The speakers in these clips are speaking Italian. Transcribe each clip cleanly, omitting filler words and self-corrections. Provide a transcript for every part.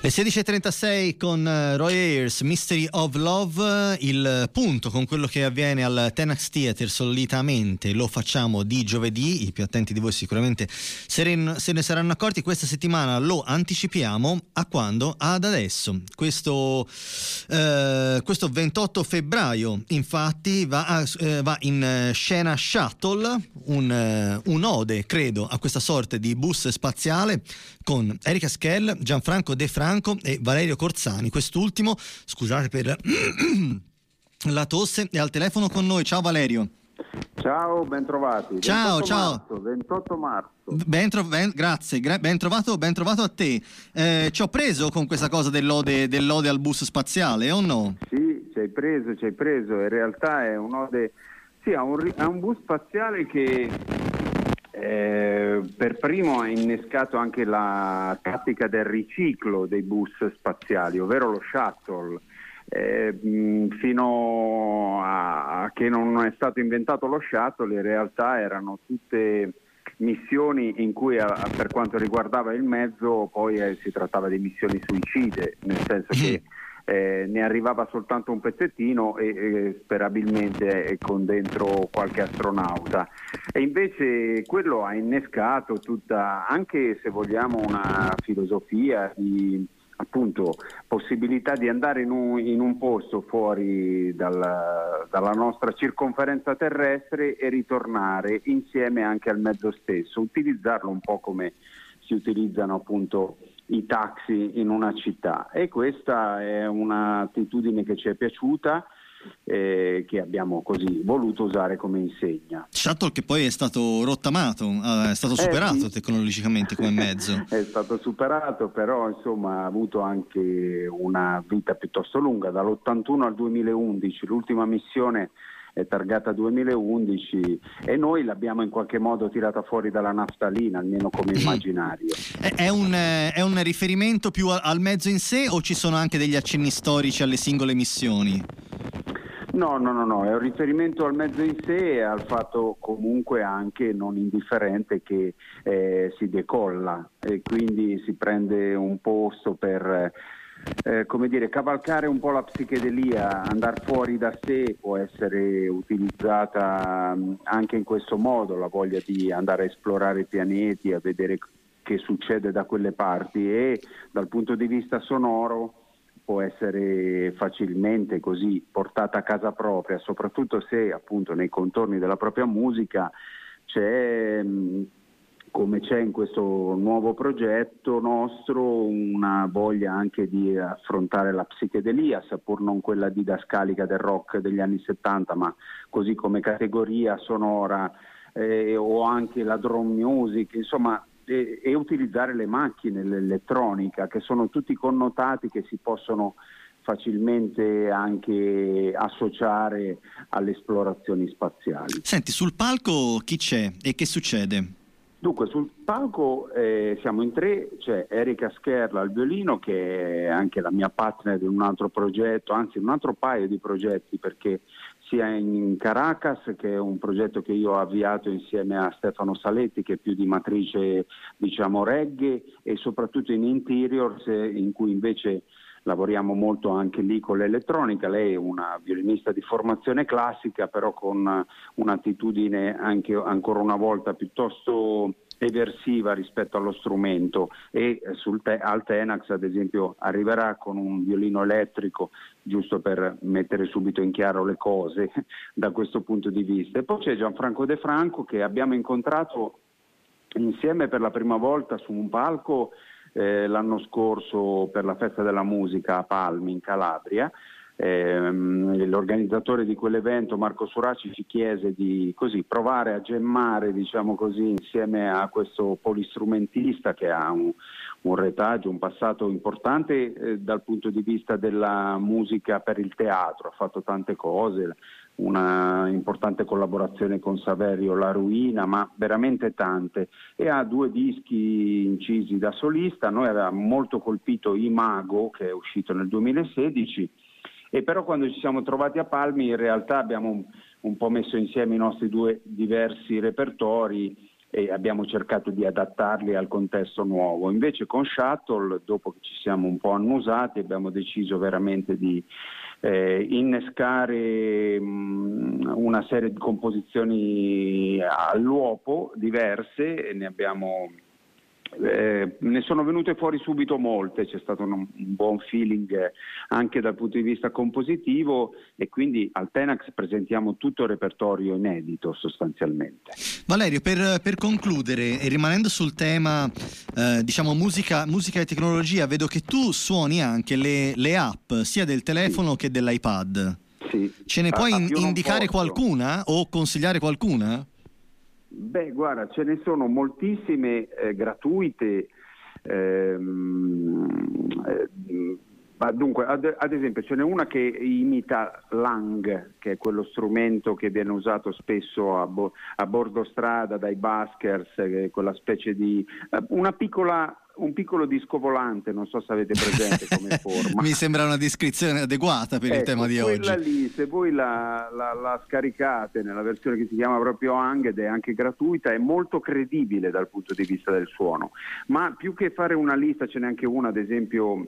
Le 16.36 con Roy Ayers, Mystery of Love, il punto con quello che avviene al Tenax Theatre solitamente lo facciamo di giovedì, i più attenti di voi sicuramente se ne saranno accorti. Questa settimana lo anticipiamo a quando? Ad adesso, questo 28 febbraio infatti va in scena Shuttle, un ode credo a questa sorta di bus spaziale con Erika Skell, Gianfranco De Franco e Valerio Corzani. Quest'ultimo, scusate per la tosse, è al telefono con noi. Ciao Valerio. Ciao, ben trovati. Ciao, 28 marzo. Grazie, ben trovato a te. Ci ho preso con questa cosa dell'ode al bus spaziale, o no? Sì, ci hai preso. In realtà è un'ode, sì, a un bus spaziale che per primo ha innescato anche la tattica del riciclo dei bus spaziali, ovvero lo shuttle. Fino a che non è stato inventato lo shuttle, in realtà erano tutte missioni in cui per quanto riguardava il mezzo poi si trattava di missioni suicide, nel senso che ne arrivava soltanto un pezzettino e sperabilmente con dentro qualche astronauta, e invece quello ha innescato tutta, anche se vogliamo, una filosofia di appunto possibilità di andare in un posto fuori dalla nostra circonferenza terrestre e ritornare insieme anche al mezzo stesso, utilizzarlo un po' come si utilizzano appunto i taxi in una città, e questa è un'attitudine che ci è piaciuta, che abbiamo così voluto usare come insegna. Shuttle che poi è stato rottamato, è stato superato sì. Tecnologicamente come mezzo. È stato superato, però insomma ha avuto anche una vita piuttosto lunga, dall'81 al 2011, l'ultima missione è targata 2011 e noi l'abbiamo in qualche modo tirata fuori dalla naftalina, almeno come immaginario. È un riferimento più al mezzo in sé, o ci sono anche degli accenni storici alle singole missioni? No, è un riferimento al mezzo in sé e al fatto comunque anche non indifferente che si decolla e quindi si prende un posto per cavalcare un po' la psichedelia. Andare fuori da sé può essere utilizzata anche in questo modo, la voglia di andare a esplorare i pianeti, a vedere che succede da quelle parti, e dal punto di vista sonoro può essere facilmente così portata a casa propria, soprattutto se appunto nei contorni della propria musica c'è, come c'è in questo nuovo progetto nostro, una voglia anche di affrontare la psichedelia, seppur non quella didascalica del rock degli anni 70, ma così come categoria sonora, o anche la drum music, insomma, e utilizzare le macchine, l'elettronica, che sono tutti connotati che si possono facilmente anche associare alle esplorazioni spaziali. Senti, sul palco chi c'è e che succede? Dunque, sul palco siamo in tre, c'è Erika Scherla al violino, che è anche la mia partner in un altro progetto, anzi un altro paio di progetti, perché sia in Caracas, che è un progetto che io ho avviato insieme a Stefano Saletti, che è più di matrice diciamo reggae, e soprattutto in Interiors, in cui invece lavoriamo molto anche lì con l'elettronica. Lei è una violinista di formazione classica, però con un'attitudine anche ancora una volta piuttosto eversiva rispetto allo strumento, e al Tenax ad esempio arriverà con un violino elettrico, giusto per mettere subito in chiaro le cose da questo punto di vista. E poi c'è Gianfranco De Franco, che abbiamo incontrato insieme per la prima volta su un palco l'anno scorso per la Festa della Musica a Palmi in Calabria. L'organizzatore di quell'evento, Marco Suraci, ci chiese di così provare a gemmare, diciamo così, insieme a questo polistrumentista che ha un retaggio, un passato importante dal punto di vista della musica per il teatro, ha fatto tante cose, una importante collaborazione con Saverio La Ruina, ma veramente tante, e ha 2 dischi incisi da solista. Noi avevamo molto colpito Imago, che è uscito nel 2016, e però quando ci siamo trovati a Palmi in realtà abbiamo un po' messo insieme i nostri 2 diversi repertori, e abbiamo cercato di adattarli al contesto nuovo. Invece con Shuttle, dopo che ci siamo un po' annusati, abbiamo deciso veramente di innescare una serie di composizioni all'uopo diverse, e ne sono venute fuori subito molte, c'è stato un buon feeling anche dal punto di vista compositivo, e quindi al Tenax presentiamo tutto il repertorio inedito sostanzialmente. Valerio, per concludere, e rimanendo sul tema diciamo musica e tecnologia, vedo che tu suoni anche le app sia del telefono che dell'iPad. Sì. Ce ne puoi indicare qualcuna o consigliare qualcuna? Beh, guarda, ce ne sono moltissime gratuite. Dunque, ad esempio, ce n'è una che imita l'Hang, che è quello strumento che viene usato spesso a bordo strada dai buskers, quella specie di un piccolo disco volante, non so se avete presente come forma. Mi sembra una descrizione adeguata per il tema di oggi. Quella lì, se voi la scaricate nella versione che si chiama proprio Hang, ed è anche gratuita, è molto credibile dal punto di vista del suono. Ma più che fare una lista, ce n'è anche una, ad esempio,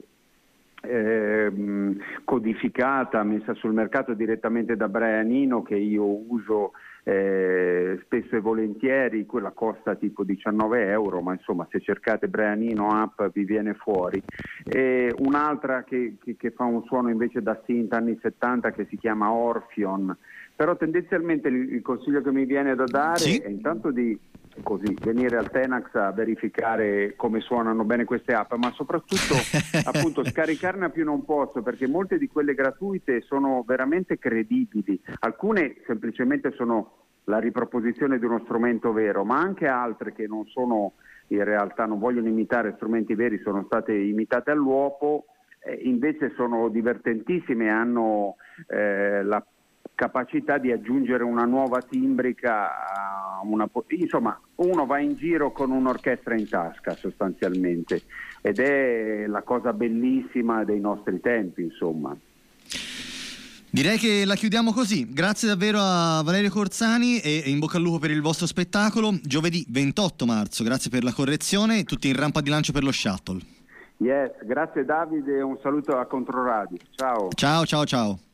codificata, messa sul mercato direttamente da Brian Eno, che io uso spesso e volentieri. Quella costa tipo 19 euro, ma insomma, se cercate Brian Eno app vi viene fuori. Un'altra che fa un suono invece da synth anni 70, che si chiama Orpheon. Però tendenzialmente il consiglio che mi viene da dare è intanto di venire al Tenax a verificare come suonano bene queste app, ma soprattutto appunto scaricarne a più non posso, perché molte di quelle gratuite sono veramente credibili. Alcune semplicemente sono la riproposizione di uno strumento vero, ma anche altre che non sono, in realtà non vogliono imitare strumenti veri, sono state imitate all'uopo, invece sono divertentissime, hanno la capacità di aggiungere una nuova timbrica, insomma, uno va in giro con un'orchestra in tasca sostanzialmente, ed è la cosa bellissima dei nostri tempi, insomma. Direi che la chiudiamo così. Grazie davvero a Valerio Corzani e in bocca al lupo per il vostro spettacolo giovedì 28 marzo. Grazie per la correzione, tutti in rampa di lancio per lo Shuttle. Yes, grazie Davide e un saluto a Controradio. Ciao. Ciao.